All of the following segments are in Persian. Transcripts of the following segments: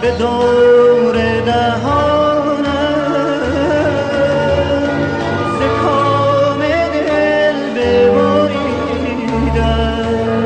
به دور دهانم ز کام دل ببریدم.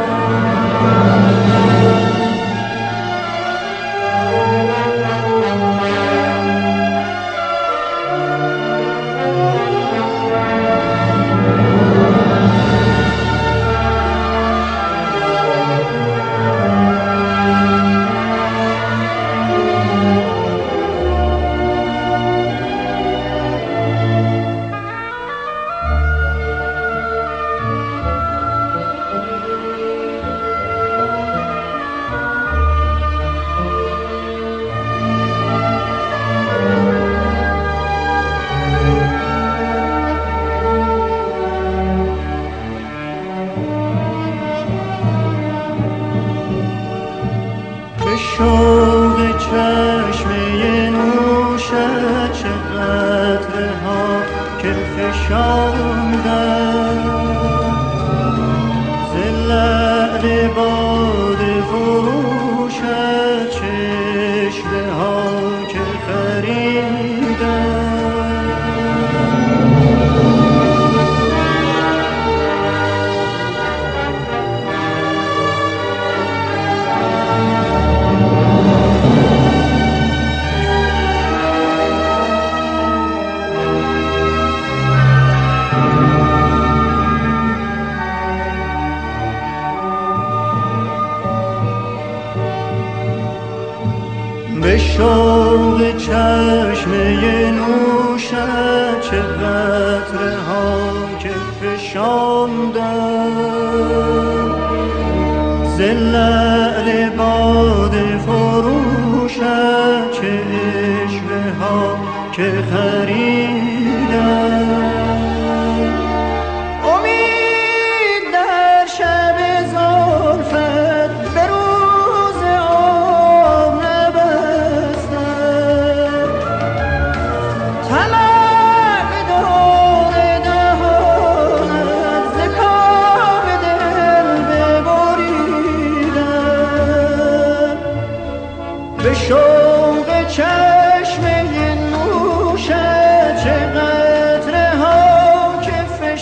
شوق چشمه نوشت چه قطره ها که فشاندم ز لعل باده فروشت چشمه ها که خریدم. به شوق چشمه نوشت چه قطره ها که فشاندم ز لعل باده فروشت چه عشوه ها که خریدم. امید در شب زلفت به روز عمر نبستم، طمع به دور دهانت ز کام دل ببریدم. به شوق چشمه نوشت چه قطره ها که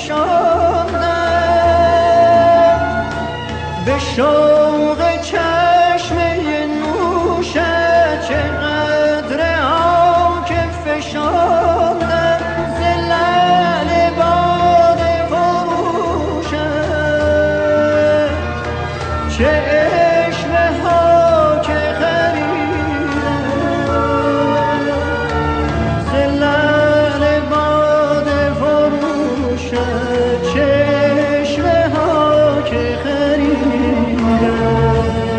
فشاندم، به شوق چشمه نوشت چه قطره ها که فشاندم ز لعل باده فروشت چه عشوه ها که خریدم. ز لعل باده فروشت چه عشوه ها که خریدم.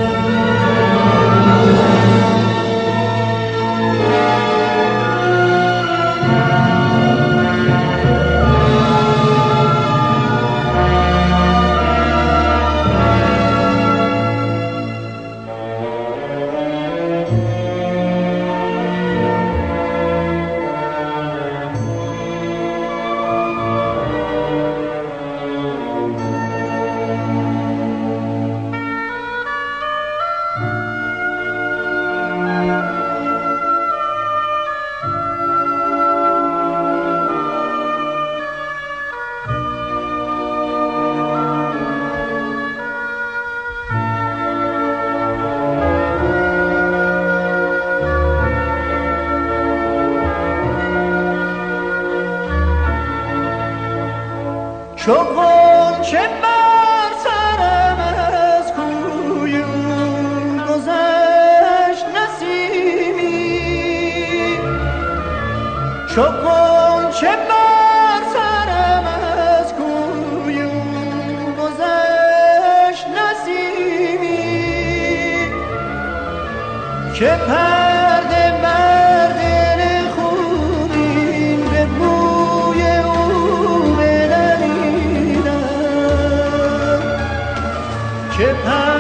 چو غنچه بر سرم از کوی او گذشت نسیمی، چو غنچه بر سرم از کوی او گذشت نسیمی، که پرده بر دل خونین به بوی او بدریدم، که